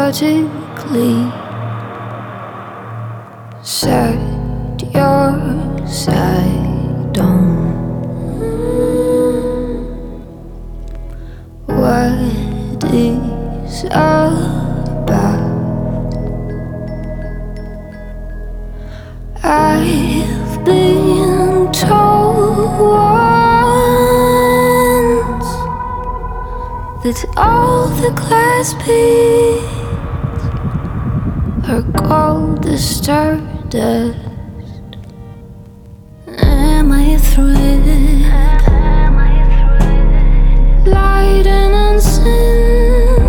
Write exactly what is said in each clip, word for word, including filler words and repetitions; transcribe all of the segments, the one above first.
logically set your sight on what is about. I've been told once that all the glass beads are gold as stardust. Am I a thread? Light and unseen.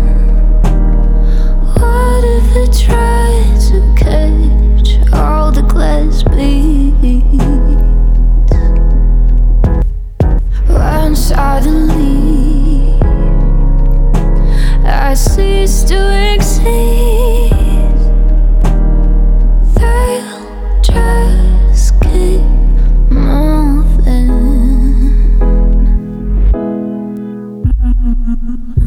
What if I tried to catch all the glass beads? When suddenly I cease to exist, they'll just keep moving.